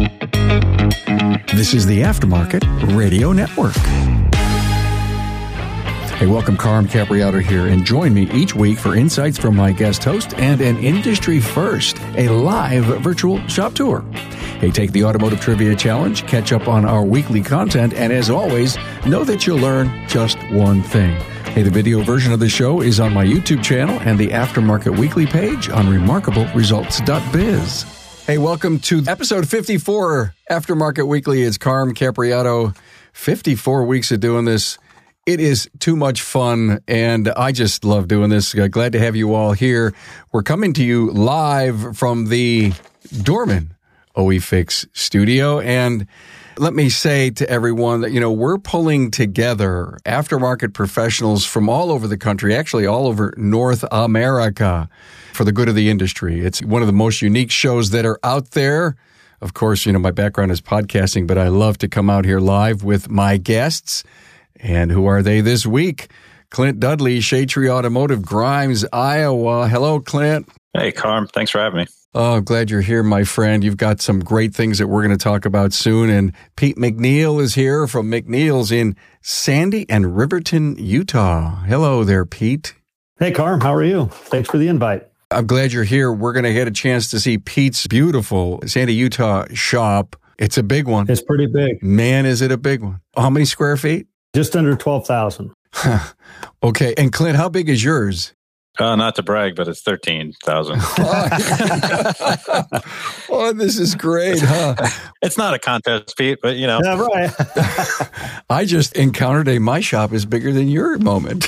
This is the Aftermarket Radio Network. Hey, welcome. Carm Capriotto here, and join me each week for insights from my guest host and an industry first, a live virtual shop tour. Hey, take the Automotive Trivia Challenge, catch up on our weekly content, and as always, know that you'll learn just one thing. Hey, the video version of the show is on my YouTube channel and the Aftermarket Weekly page on remarkableresults.biz. Hey, welcome to episode 54, Aftermarket Weekly. It's Carm Capriotto. 54 weeks of doing this. It is too much fun, and I just love doing this. Glad to have you all here. We're coming to you live from the Dorman OE Fix studio, and let me say to everyone that, we're pulling together aftermarket professionals from all over the country, actually all over North America, for the good of the industry. It's one of the most unique shows that are out there. Of course, my background is podcasting, but I love to come out here live with my guests. And who are they this week? Clint Dudley, Shade Tree Automotive, Grimes, Iowa. Hello, Clint. Hey, Carm. Thanks for having me. Oh, I'm glad you're here, my friend. You've got some great things that we're going to talk about soon. And Pete McNeil is here from McNeil's in Sandy and Riverton, Utah. Hello there, Pete. Hey, Carm. How are you? Thanks for the invite. I'm glad you're here. We're going to get a chance to see Pete's beautiful Sandy, Utah shop. It's a big one. It's pretty big. Man, is it a big one. How many square feet? Just under 12,000. Okay. And Clint, how big is yours? Not to brag, but it's 13,000. Oh, this is great, huh? It's not a contest, Pete, but Yeah, right. I just encountered my shop is bigger than your moment.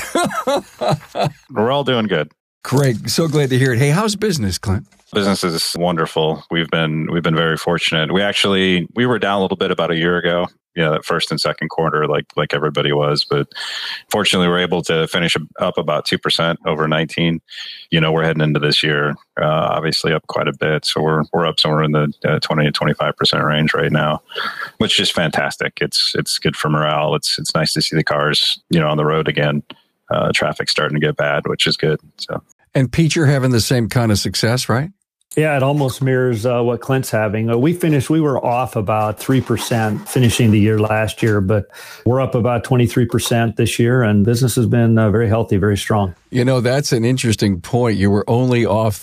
We're all doing good. Great. So glad to hear it. Hey, how's business, Clint? Business is wonderful. We've been very fortunate. We were down a little bit about a year ago. That first and second quarter, like everybody was, but fortunately, we're able to finish up about 2% over 19. We're heading into this year, obviously up quite a bit, so we're up somewhere in the 20 to 25% range right now, which is fantastic. It's good for morale. It's nice to see the cars, on the road again. Traffic's starting to get bad, which is good. So. And Pete, you're having the same kind of success, right? Yeah, it almost mirrors what Clint's having. We were off about 3% finishing the year last year, but we're up about 23% this year, and business has been very healthy, very strong. That's an interesting point. You were only off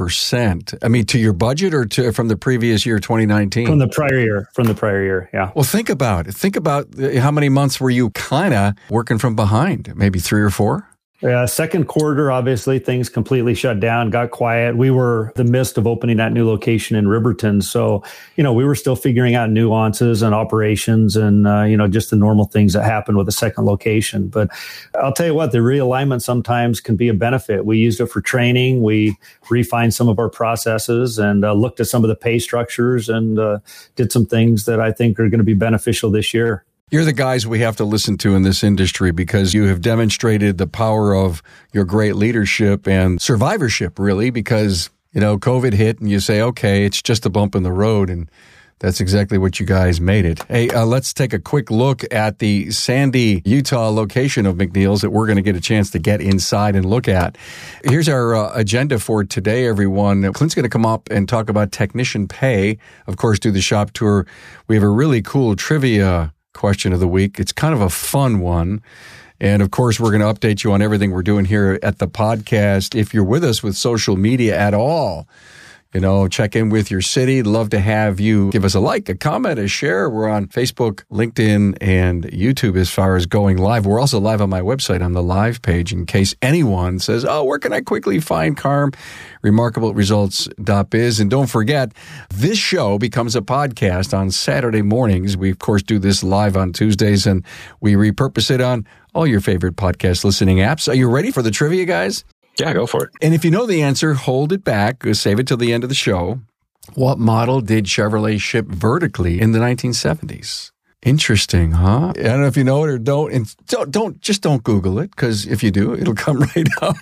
3%. I mean, to your budget or from the previous year, 2019? From the prior year, yeah. Well, think about it. Think about how many months were you kind of working from behind? Maybe 3 or 4? Yeah, second quarter, obviously, things completely shut down, got quiet. We were in the midst of opening that new location in Riverton. So, we were still figuring out nuances and operations and, just the normal things that happen with a second location. But I'll tell you what, the realignment sometimes can be a benefit. We used it for training. We refined some of our processes and looked at some of the pay structures and did some things that I think are going to be beneficial this year. You're the guys we have to listen to in this industry because you have demonstrated the power of your great leadership and survivorship, really, because, COVID hit and you say, okay, it's just a bump in the road. And that's exactly what you guys made it. Hey, let's take a quick look at the Sandy, Utah location of McNeil's that we're going to get a chance to get inside and look at. Here's our agenda for today, everyone. Clint's going to come up and talk about technician pay. Of course, do the shop tour. We have a really cool trivia question of the week. It's kind of a fun one. And of course, we're going to update you on everything we're doing here at the podcast. If you're with us with social media at all, check in with your city. Love to have you give us a like, a comment, a share. We're on Facebook, LinkedIn, and YouTube as far as going live. We're also live on my website on the live page in case anyone says, where can I quickly find Carm? remarkableresults.biz. And don't forget, this show becomes a podcast on Saturday mornings. We, of course, do this live on Tuesdays, and we repurpose it on all your favorite podcast listening apps. Are you ready for the trivia, guys? Yeah, go for it. And if you know the answer, hold it back. Save it till the end of the show. What model did Chevrolet ship vertically in the 1970s? Interesting, huh? I don't know if you know it or don't. And don't Google it, because if you do, it'll come right up.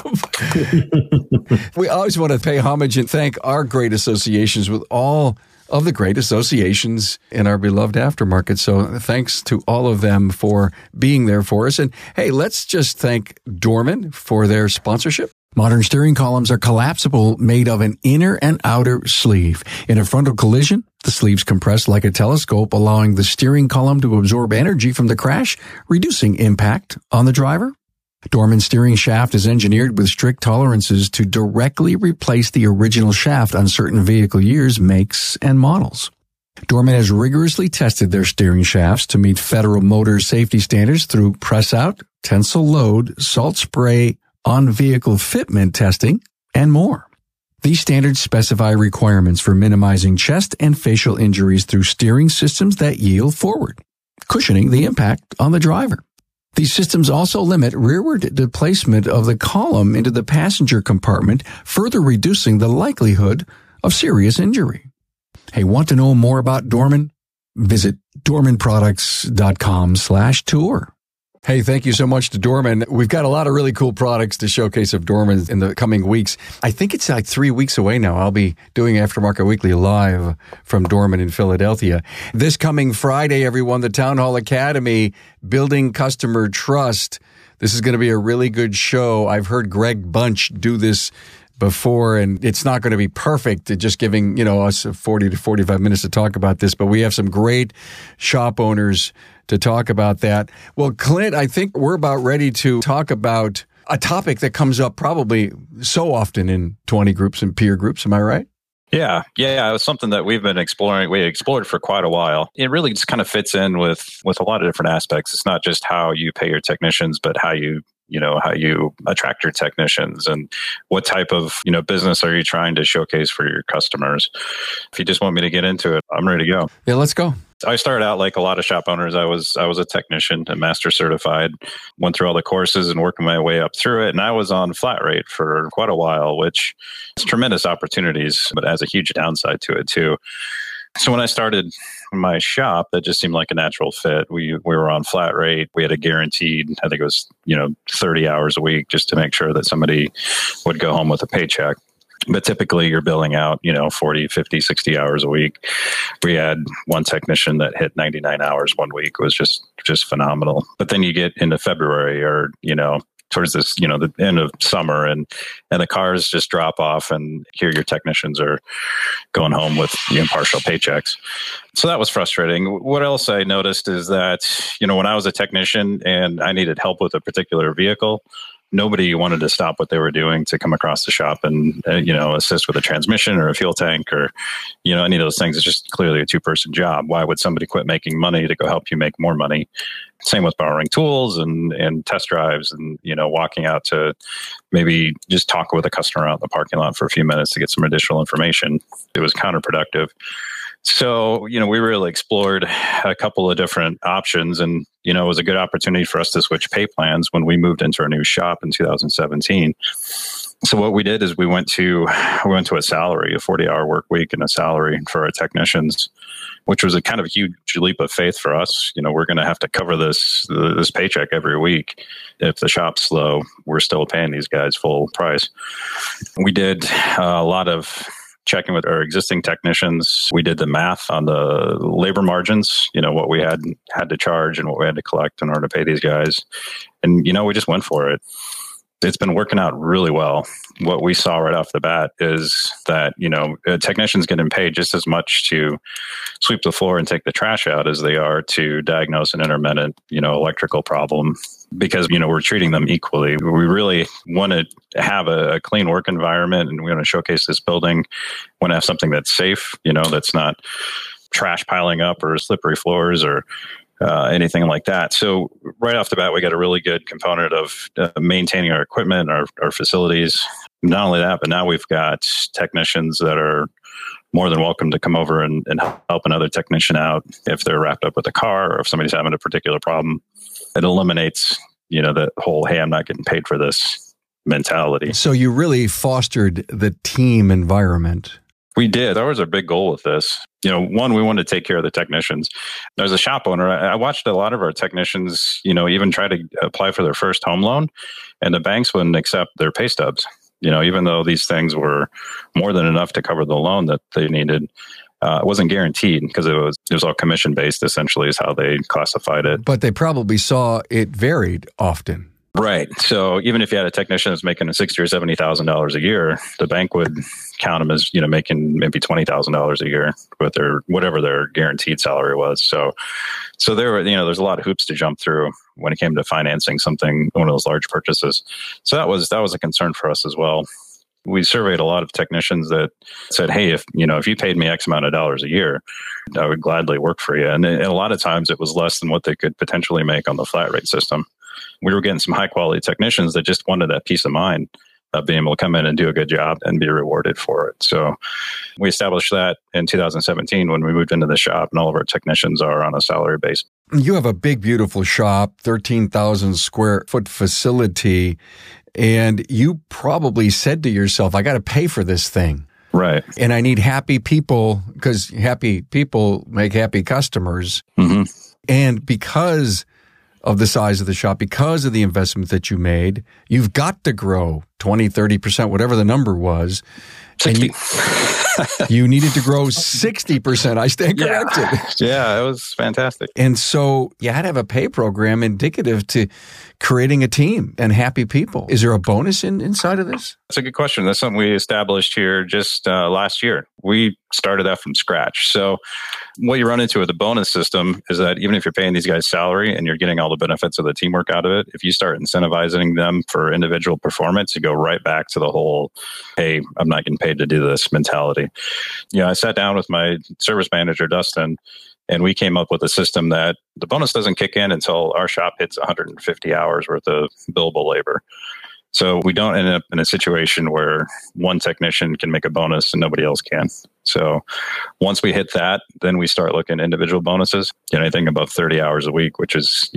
We always want to pay homage and thank our great associations with all of the great associations in our beloved aftermarket. So thanks to all of them for being there for us. And hey, let's just thank Dorman for their sponsorship. Modern steering columns are collapsible, made of an inner and outer sleeve. In a frontal collision, The sleeves compress like a telescope, allowing the steering column to absorb energy from the crash, reducing impact on the driver. Dorman steering shaft is engineered with strict tolerances to directly replace the original shaft on certain vehicle years, makes, and models. Dorman has rigorously tested their steering shafts to meet Federal Motor Safety Standards through press-out, tensile load, salt spray, on-vehicle fitment testing, and more. These standards specify requirements for minimizing chest and facial injuries through steering systems that yield forward, cushioning the impact on the driver. These systems also limit rearward displacement of the column into the passenger compartment, further reducing the likelihood of serious injury. Hey, want to know more about Dorman? Visit dormanproducts.com/tour. Hey, thank you so much to Dorman. We've got a lot of really cool products to showcase of Dorman in the coming weeks. I think it's like 3 weeks away now. I'll be doing Aftermarket Weekly live from Dorman in Philadelphia. This coming Friday, everyone, the Town Hall Academy, Building Customer Trust. This is going to be a really good show. I've heard Greg Bunch do this before, and it's not going to be perfect at just giving, us 40 to 45 minutes to talk about this, but we have some great shop owners to talk about that. Well, Clint, I think we're about ready to talk about a topic that comes up probably so often in 20 groups and peer groups. Am I right? Yeah. It was something that we've been exploring. We explored for quite a while. It really just kind of fits in with a lot of different aspects. It's not just how you pay your technicians, but how you attract your technicians and what type of, business are you trying to showcase for your customers. If you just want me to get into it, I'm ready to go. Yeah, let's go. I started out like a lot of shop owners. I was a technician, a master certified, went through all the courses and working my way up through it. And I was on flat rate for quite a while, which has tremendous opportunities, but has a huge downside to it too. So when I started my shop, that just seemed like a natural fit. We were on flat rate. We had a guaranteed, I think it was, 30 hours a week just to make sure that somebody would go home with a paycheck. But typically you're billing out, 40, 50, 60 hours a week. We had one technician that hit 99 hours one week. It was just phenomenal. But then you get into February or, towards this, the end of summer and the cars just drop off and here your technicians are going home with partial paychecks. So that was frustrating. What else I noticed is that, when I was a technician and I needed help with a particular vehicle, nobody wanted to stop what they were doing to come across the shop and, assist with a transmission or a fuel tank or, any of those things. It's just clearly a two-person job. Why would somebody quit making money to go help you make more money? Same with borrowing tools and test drives and, walking out to maybe just talk with a customer out in the parking lot for a few minutes to get some additional information. It was counterproductive. So, we really explored a couple of different options and, it was a good opportunity for us to switch pay plans when we moved into our new shop in 2017. So what we did is we went to a salary, a 40-hour work week and a salary for our technicians, which was a kind of a huge leap of faith for us. We're going to have to cover this paycheck every week. If the shop's slow, we're still paying these guys full price. We did a lot of checking with our existing technicians. We did the math on the labor margins, what we had to charge and what we had to collect in order to pay these guys. And, we just went for it. It's been working out really well. What we saw right off the bat is that, technicians getting paid just as much to sweep the floor and take the trash out as they are to diagnose an intermittent, electrical problem. Because, we're treating them equally. We really want to have a clean work environment and we want to showcase this building. We want to have something that's safe, that's not trash piling up or slippery floors or anything like that. So right off the bat, we got a really good component of maintaining our equipment, our facilities. Not only that, but now we've got technicians that are more than welcome to come over and help another technician out if they're wrapped up with a car or if somebody's having a particular problem. It eliminates, the whole, hey, I'm not getting paid for this mentality. So you really fostered the team environment. We did. That was our big goal with this. One, we wanted to take care of the technicians. As a shop owner, I watched a lot of our technicians, even try to apply for their first home loan, and the banks wouldn't accept their pay stubs. Even though these things were more than enough to cover the loan that they needed. It wasn't guaranteed because it was all commission based, essentially, is how they classified it. But they probably saw it varied often. Right. So even if you had a technician that's making $60,000 or $70,000 a year, the bank would count them as, making maybe $20,000 a year with their whatever their guaranteed salary was. So there were, there's a lot of hoops to jump through when it came to financing one of those large purchases. So that was a concern for us as well. We surveyed a lot of technicians that said, hey, if you paid me X amount of dollars a year, I would gladly work for you. And a lot of times it was less than what they could potentially make on the flat rate system. We were getting some high quality technicians that just wanted that peace of mind of being able to come in and do a good job and be rewarded for it. So we established that in 2017 when we moved into the shop, and all of our technicians are on a salary base. You have a big, beautiful shop, 13,000 square foot facility, and you probably said to yourself, I got to pay for this thing. Right. And I need happy people because happy people make happy customers. Mm-hmm. And because of the size of the shop, because of the investment that you made, you've got to grow 20, 30%, whatever the number was. 60. You needed to grow 60%. I stand corrected. Yeah, it was fantastic. And so you had to have a pay program indicative to creating a team and happy people. Is there a bonus inside of this? That's a good question. That's something we established here just last year. We started that from scratch. So what you run into with the bonus system is that even if you're paying these guys salary and you're getting all the benefits of the teamwork out of it, if you start incentivizing them for individual performance, you go right back to the whole, hey, I'm not getting paid to do this mentality. I sat down with my service manager, Dustin, and we came up with a system that the bonus doesn't kick in until our shop hits 150 hours worth of billable labor. So we don't end up in a situation where one technician can make a bonus and nobody else can. So once we hit that, then we start looking at individual bonuses. Anything above 30 hours a week, which is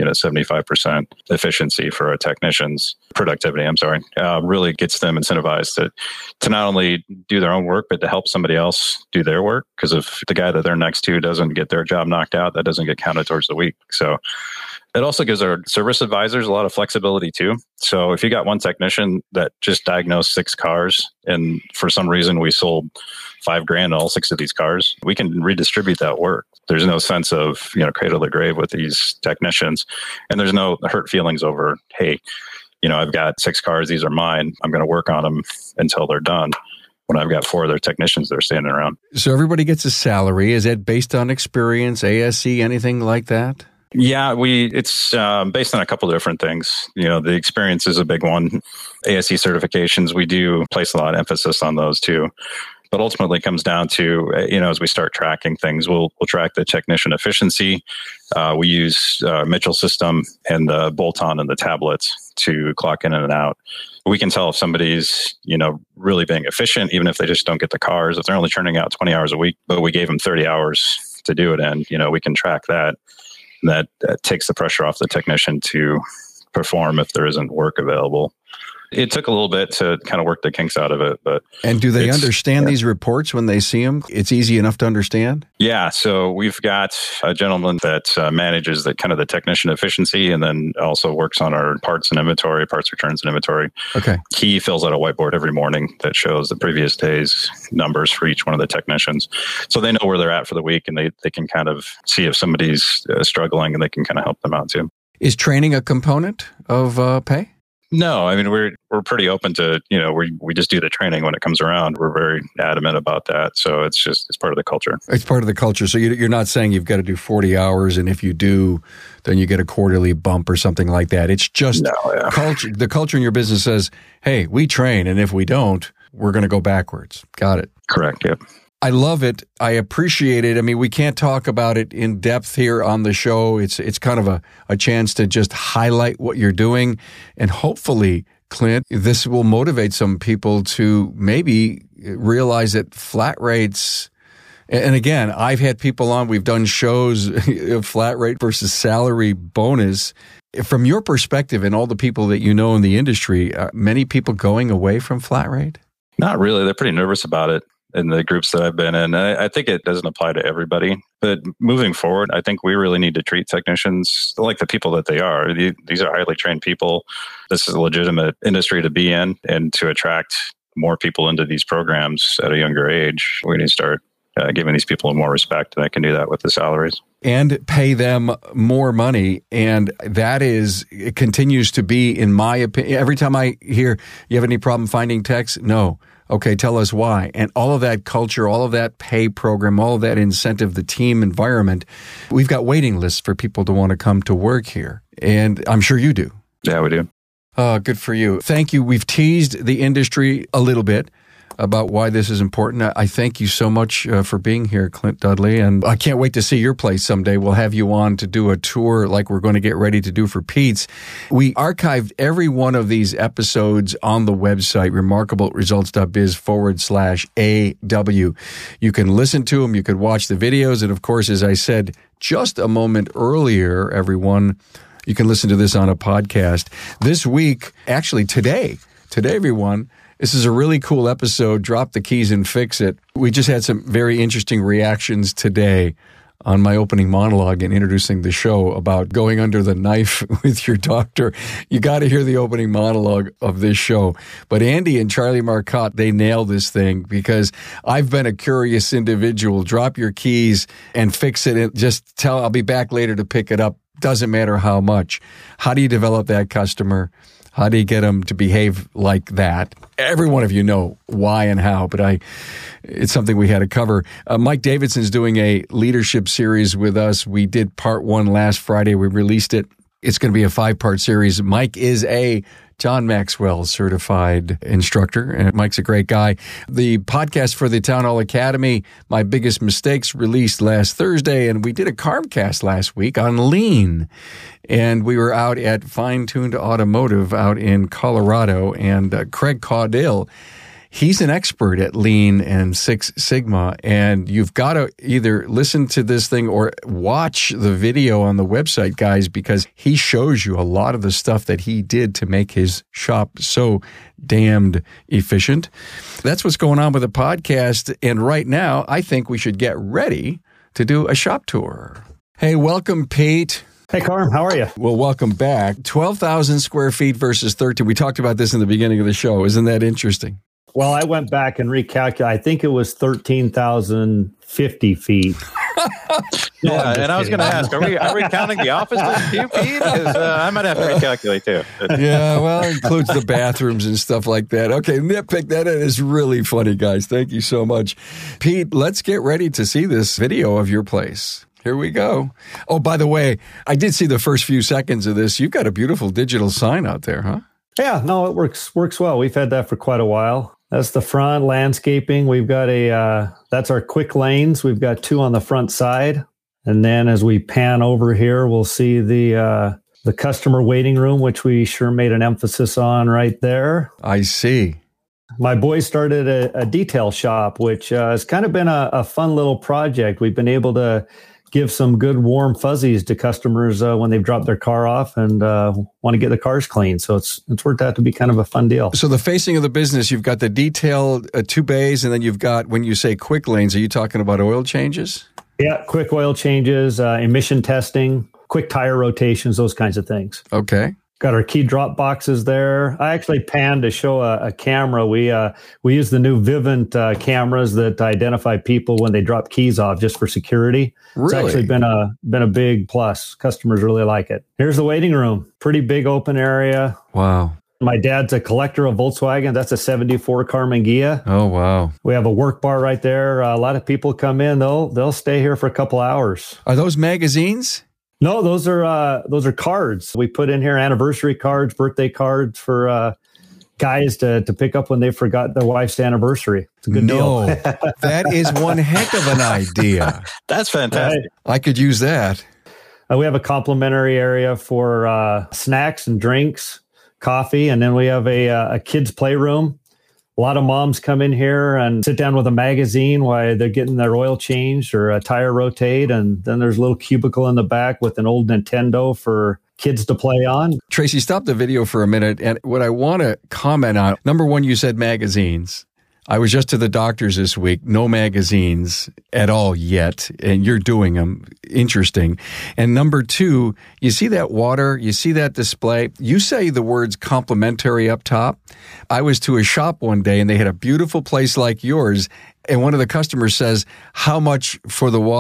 75% efficiency for our technicians, productivity, really gets them incentivized to not only do their own work, but to help somebody else do their work. Because if the guy that they're next to doesn't get their job knocked out, that doesn't get counted towards the week. So it also gives our service advisors a lot of flexibility too. So if you got one technician that just diagnosed 6 cars and for some reason we sold $5,000 on all 6 of these cars, we can redistribute that work. There's no sense of, cradle to grave with these technicians. And there's no hurt feelings over, hey, I've got 6 cars. These are mine. I'm going to work on them until they're done. When I've got 4 other technicians that are standing around. So everybody gets a salary. Is that based on experience, ASE, anything like that? Yeah, it's based on a couple of different things. The experience is a big one. ASE certifications, we do place a lot of emphasis on those too. But ultimately it comes down to, as we start tracking things, we'll track the technician efficiency. We use Mitchell system and the bolt-on and the tablets to clock in and out. We can tell if somebody's, really being efficient, even if they just don't get the cars. If they're only churning out 20 hours a week, but we gave them 30 hours to do it in, we can track that. And that takes the pressure off the technician to perform if there isn't work available. It took a little bit to kind of work the kinks out of it, but... And do they understand these reports when they see them? It's easy enough to understand? Yeah, so we've got a gentleman that manages the kind of the technician efficiency and then also works on our parts returns and inventory. Okay. He fills out a whiteboard every morning that shows the previous day's numbers for each one of the technicians. So they know where they're at for the week and they can kind of see if somebody's struggling and they can kind of help them out too. Is training a component of pay? No, we're pretty open to, we just do the training when it comes around. We're very adamant about that. So it's part of the culture. It's part of the culture. So you're not saying you've got to do 40 hours and if you do, then you get a quarterly bump or something like that. It's just culture. The culture in your business says, hey, we train. And if we don't, we're going to go backwards. Got it. Correct. Yep. I love it. I appreciate it. We can't talk about it in depth here on the show. It's kind of a chance to just highlight what you're doing. And hopefully, Clint, this will motivate some people to maybe realize that flat rates, and again, I've had people on, we've done shows, flat rate versus salary bonus. From your perspective and all the people that you know in the industry, many people going away from flat rate? Not really. They're pretty nervous about it. In the groups that I've been in. I think it doesn't apply to everybody. But moving forward, I think we really need to treat technicians like the people that they are. These are highly trained people. This is a legitimate industry to be in. And to attract more people into these programs at a younger age, we need to start giving these people more respect. And I can do that with the salaries. and pay them more money. And it continues to be, in my opinion, every time I hear, you have any problem finding techs? No. Okay, tell us why. And all of that culture, all of that pay program, all of that incentive, the team environment, we've got waiting lists for people to want to come to work here. And I'm sure you do. Yeah, we do. Good for you. Thank you. We've teased the industry a little bit about why this is important. I thank you so much for being here, Clint Dudley, and I can't wait to see your place someday. We'll have you on to do a tour like we're going to get ready to do for Pete's. We archived every one of these episodes on the website, remarkableresults.biz/AW. You can listen to them, you can watch the videos, and of course, as I said just a moment earlier, everyone, you can listen to this on a podcast. This week, actually today, everyone, this is a really cool episode, Drop the Keys and Fix It. We just had some very interesting reactions today on my opening monologue and introducing the show about going under the knife with your doctor. You got to hear the opening monologue of this show. But Andy and Charlie Marcotte, they nail this thing because I've been a curious individual. Drop your keys and fix it and just tell, I'll be back later to pick it up. Doesn't matter how much. How do you develop that customer? How do you get them to behave like that? Every one of you know why and how, but it's something we had to cover. Mike Davidson's doing a leadership series with us. We did part 1 last Friday. We released it. It's going to be a 5-part series. Mike is a John Maxwell certified instructor, and Mike's a great guy. The podcast for the Town Hall Academy, My Biggest Mistakes, released last Thursday, and we did a Carmcast last week on lean. And we were out at Fine Tuned Automotive out in Colorado, and Craig Caudill, he's an expert at Lean and Six Sigma, and you've got to either listen to this thing or watch the video on the website, guys, because he shows you a lot of the stuff that he did to make his shop so damned efficient. That's what's going on with the podcast, and right now, I think we should get ready to do a shop tour. Hey, welcome, Pete. Hey, Carm, how are you? Well, welcome back. 12,000 square feet versus 13. We talked about this in the beginning of the show. Isn't that interesting? Well, I went back and recalculated. I think it was 13,050 feet. Yeah, and I was going to ask, are we counting the offices too, Pete? Because I might have to recalculate too. Yeah, well, it includes the bathrooms and stuff like that. Okay, nitpick that. It is really funny, guys. Thank you so much. Pete, let's get ready to see this video of your place. Here we go. Oh, by the way, I did see the first few seconds of this. You've got a beautiful digital sign out there, huh? Yeah, no, it works well. We've had that for quite a while. That's the front landscaping. We've got that's our quick lanes. We've got 2 on the front side. And then as we pan over here, we'll see the customer waiting room, which we sure made an emphasis on right there. I see. My boys started a detail shop, which has kind of been a fun little project. We've been able to give some good warm fuzzies to customers when they've dropped their car off and want to get the cars clean. So it's worked out to be kind of a fun deal. So the facing of the business, you've got the detailed 2 bays, and then you've got, when you say quick lanes, are you talking about oil changes? Yeah, quick oil changes, emission testing, quick tire rotations, those kinds of things. Okay. Got our key drop boxes there. I actually panned to show a camera. We use the new Vivint cameras that identify people when they drop keys off just for security. Really? It's actually been a big plus. Customers really like it. Here's the waiting room. Pretty big open area. Wow. My dad's a collector of Volkswagen. That's a 74 Karmann Ghia. Oh, wow. We have a work bar right there. A lot of people come in. They'll stay here for a couple hours. Are those magazines? No, those are cards. We put in here anniversary cards, birthday cards for guys to pick up when they forgot their wife's anniversary. It's a good deal. That is one heck of an idea. That's fantastic. I could use that. We have a complimentary area for snacks and drinks, coffee, and then we have a kids' playroom. A lot of moms come in here and sit down with a magazine while they're getting their oil changed or a tire rotate. And then there's a little cubicle in the back with an old Nintendo for kids to play on. Tracy, stop the video for a minute. And what I want to comment on, number one, you said magazines. I was just to the doctors this week. No magazines at all yet. And you're doing them. Interesting. And number two, you see that water? You see that display? You say the words complimentary up top. I was to a shop one day and they had a beautiful place like yours. And one of the customers says, how much for the water?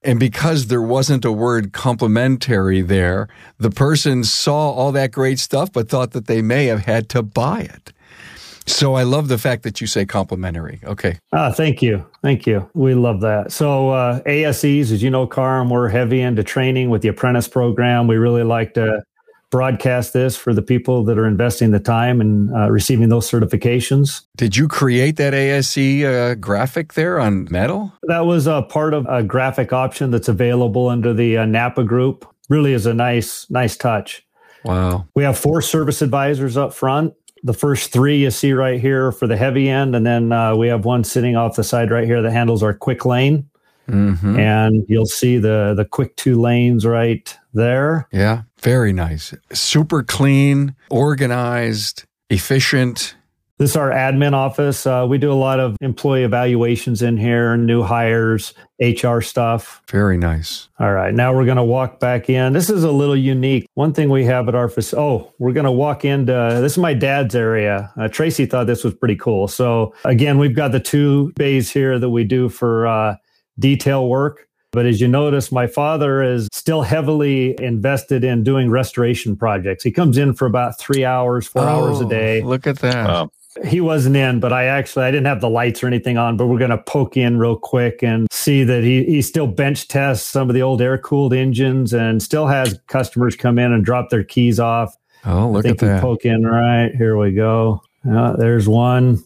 And because there wasn't a word complimentary there, the person saw all that great stuff, but thought that they may have had to buy it. So I love the fact that you say complimentary. Okay. Thank you. Thank you. We love that. So ASEs, as you know, Carm, we're heavy into training with the apprentice program. We really like to broadcast this for the people that are investing the time and receiving those certifications. Did you create that ASE graphic there on metal? That was a part of a graphic option that's available under the Napa group. Really is a nice touch. Wow. We have 4 service advisors up front. The first 3 you see right here for the heavy end. And then we have one sitting off the side right here that handles our quick lane. Mm-hmm. And you'll see the quick 2 lanes right there. Yeah, very nice. Super clean, organized, efficient. This is our admin office. We do a lot of employee evaluations in here, new hires, HR stuff. Very nice. All right. Now we're going to walk back in. This is a little unique. One thing we have at our facility. We're going to walk into, this is my dad's area. Tracy thought this was pretty cool. So again, we've got the 2 bays here that we do for detail work. But as you notice, my father is still heavily invested in doing restoration projects. He comes in for about 3 hours, 4 hours a day. Look at that. Wow. He wasn't in, but I didn't have the lights or anything on, but we're going to poke in real quick and see that he still bench tests some of the old air-cooled engines and still has customers come in and drop their keys off. Oh, look at that. Poke in right. Here we go. There's one.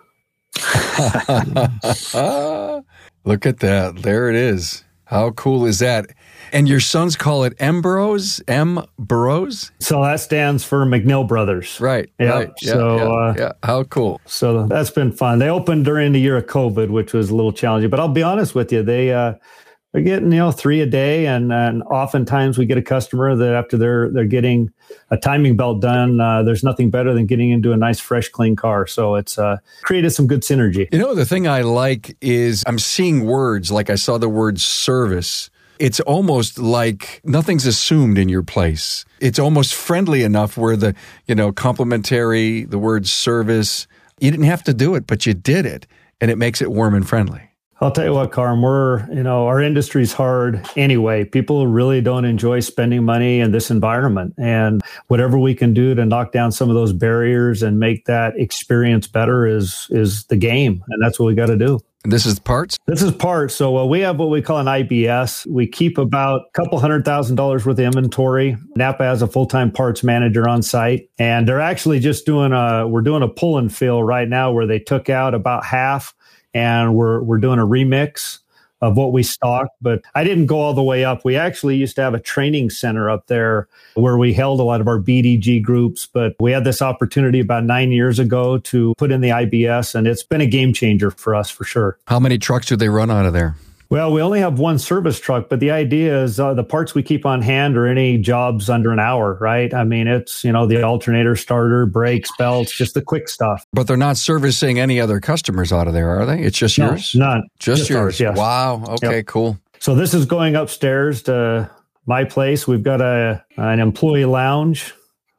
Look at that. There it is. How cool is that? And your sons call it M-Bros? M-Bros? So that stands for McNeil Brothers. Right, yep. right. Yeah. How cool. So that's been fun. They opened during the year of COVID, which was a little challenging. But I'll be honest with you, they're getting 3 a day, and oftentimes we get a customer that after they're getting a timing belt done, there's nothing better than getting into a nice, fresh, clean car. So it's created some good synergy. The thing I like is I'm seeing words, like I saw the word service. It's almost like nothing's assumed in your place. It's almost friendly enough where the, complimentary, the word service, you didn't have to do it, but you did it, and it makes it warm and friendly. I'll tell you what, Carm, our industry's hard anyway. People really don't enjoy spending money in this environment. And whatever we can do to knock down some of those barriers and make that experience better is the game. And that's what we got to do. And this is parts? This is parts. So we have what we call an IBS. We keep about a couple $100,000 worth of inventory. Napa has a full-time parts manager on site. And they're actually just we're doing a pull and fill right now where they took out about half. And we're doing a remix of what we stocked, but I didn't go all the way up. We actually used to have a training center up there where we held a lot of our BDG groups, but we had this opportunity about 9 years ago to put in the IBS, and it's been a game changer for us for sure. How many trucks do they run out of there? Well, we only have one service truck, but the idea is the parts we keep on hand are any jobs under an hour, right? I mean, it's, the alternator, starter, brakes, belts, just the quick stuff. But they're not servicing any other customers out of there, are they? It's just yours? None. Just yours? Ours, yes. Wow. Okay, yep. Cool. So this is going upstairs to my place. We've got an employee lounge.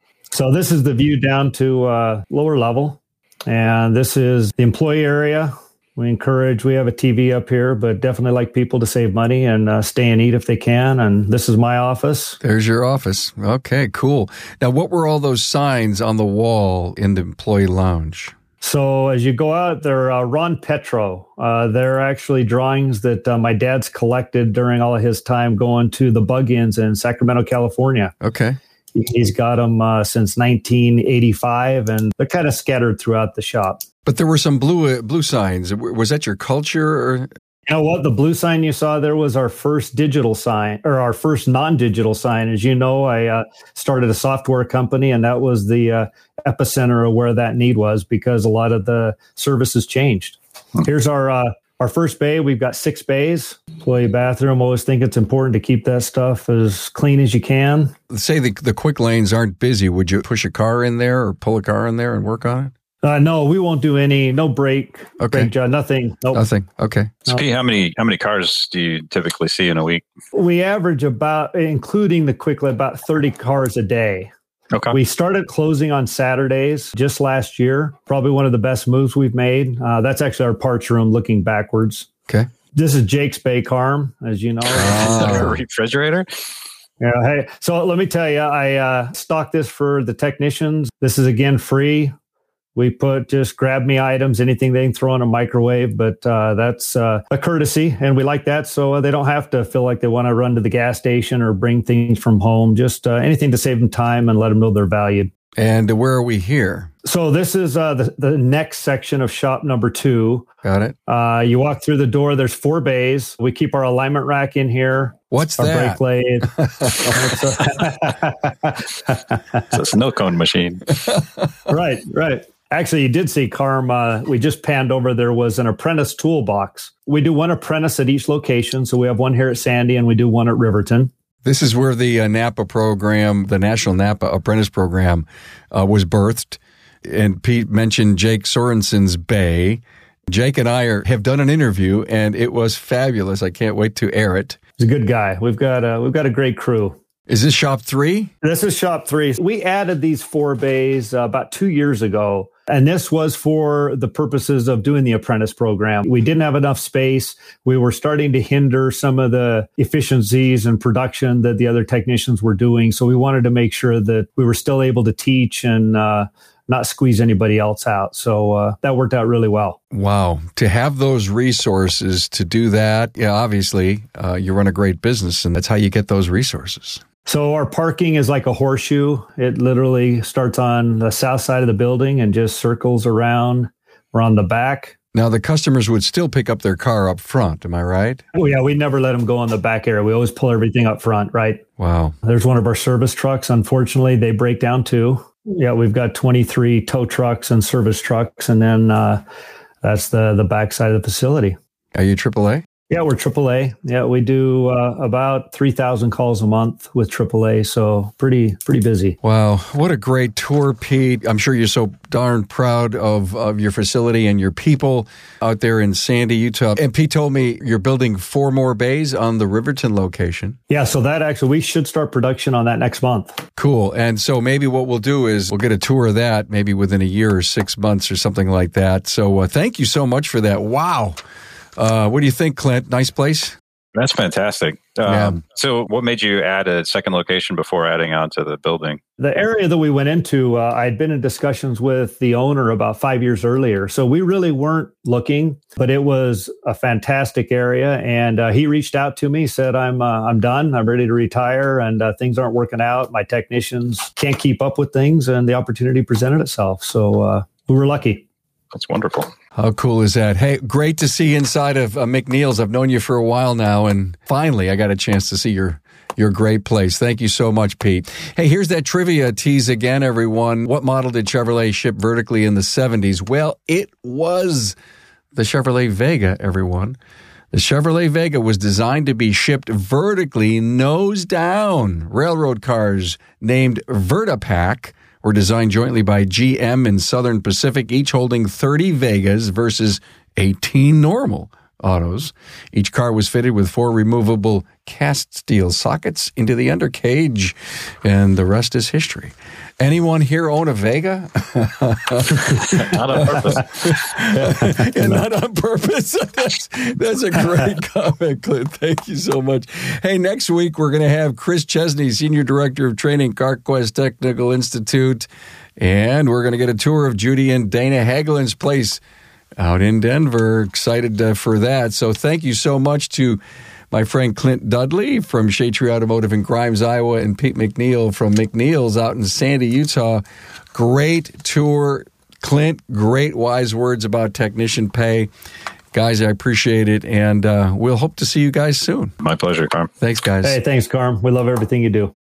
So this is the view down to lower level. And this is the employee area. We have a TV up here, but definitely like people to save money and stay and eat if they can. And this is my office. There's your office. Okay, cool. Now, what were all those signs on the wall in the employee lounge? So as you go out, they're Ron Petro. They're actually drawings that my dad's collected during all of his time going to the bug-ins in Sacramento, California. Okay. He's got them since 1985, and they're kind of scattered throughout the shop. But there were some blue signs. Was that your culture? Or? You know what? The blue sign you saw there was our first digital sign, or our first non-digital sign. As you know, I started a software company, and that was the epicenter of where that need was because a lot of the services changed. Here's our first bay. We've got 6 bays. Employee bathroom. Always think it's important to keep that stuff as clean as you can. Say the quick lanes aren't busy. Would you push a car in there or pull a car in there and work on it? No, we won't do no brake job, nothing. Nope. Nothing. Okay. So Pete, how many cars do you typically see in a week? We average about, including the quick lane, about 30 cars a day. Okay. We started closing on Saturdays just last year. Probably one of the best moves we've made. That's actually our parts room looking backwards. Okay. This is Jake's Bay Carm, as you know. Refrigerator? Yeah. Hey, so let me tell you, I stock this for the technicians. This is, again, free. We just grab me items, anything they can throw in a microwave, but that's a courtesy, and we like that, so they don't have to feel like they want to run to the gas station or bring things from home. Just anything to save them time and let them know they're valued. And where are we here? So this is the next section of shop number 2. Got it. You walk through the door. There's 4 bays. We keep our alignment rack in here. What's our that? Brake lathe. It's a snow cone machine. Right. Actually, you did see, Carm, we just panned over, there was an apprentice toolbox. We do one apprentice at each location. So we have one here at Sandy and we do one at Riverton. This is where the NAPA program, the National NAPA Apprentice Program, was birthed. And Pete mentioned Jake Sorensen's Bay. Jake and I have done an interview, and it was fabulous. I can't wait to air it. He's a good guy. We've got a great crew. Is this shop 3? This is shop 3. We added these 4 bays about 2 years ago. And this was for the purposes of doing the apprentice program. We didn't have enough space. We were starting to hinder some of the efficiencies and production that the other technicians were doing. So we wanted to make sure that we were still able to teach and not squeeze anybody else out. So that worked out really well. Wow. To have those resources to do that, yeah, obviously, you run a great business, and that's how you get those resources. So our parking is like a horseshoe. It literally starts on the south side of the building and just circles around. We're on the back. Now, the customers would still pick up their car up front. Am I right? Oh, yeah. We never let them go on the back area. We always pull everything up front, right? Wow. There's one of our service trucks. Unfortunately, they break down too. Yeah, we've got 23 tow trucks and service trucks. And then that's the back side of the facility. Are you AAA? Yeah, we're AAA. Yeah, we do about 3,000 calls a month with AAA, so pretty busy. Wow, what a great tour, Pete. I'm sure you're so darn proud of your facility and your people out there in Sandy, Utah. And Pete told me you're building 4 more bays on the Riverton location. Yeah, so that actually, we should start production on that next month. Cool. And so maybe what we'll do is we'll get a tour of that maybe within a year or 6 months or something like that. So thank you so much for that. Wow. What do you think, Clint? Nice place? That's fantastic. So what made you add a second location before adding on to the building? The area that we went into, I'd been in discussions with the owner about 5 years earlier. So we really weren't looking, but it was a fantastic area. And he reached out to me, said, I'm done. I'm ready to retire and things aren't working out. My technicians can't keep up with things, and the opportunity presented itself. So we were lucky. That's wonderful. How cool is that? Hey, great to see you inside of McNeil's. I've known you for a while now, and finally I got a chance to see your great place. Thank you so much, Pete. Hey, here's that trivia tease again, everyone. What model did Chevrolet ship vertically in the 70s? Well, it was the Chevrolet Vega, everyone. The Chevrolet Vega was designed to be shipped vertically, nose down. Railroad cars named Vertipack were designed jointly by GM and Southern Pacific, each holding 30 Vegas versus 18 normal autos. Each car was fitted with 4 removable cast steel sockets into the undercage, and the rest is history. Anyone here own a Vega? Not on purpose. Yeah, not on purpose. That's a great comment, Clint. Thank you so much. Hey, next week we're going to have Chris Chesney, Senior Director of Training, CarQuest Technical Institute, and we're going to get a tour of Judy and Dana Hagelin's place out in Denver. Excited for that. So thank you so much to my friend Clint Dudley from Shade Tree Automotive in Grimes, Iowa, and Pete McNeil from McNeil's out in Sandy, Utah. Great tour. Clint, great wise words about technician pay. Guys, I appreciate it, and we'll hope to see you guys soon. My pleasure, Carm. Thanks, guys. Hey, thanks, Carm. We love everything you do.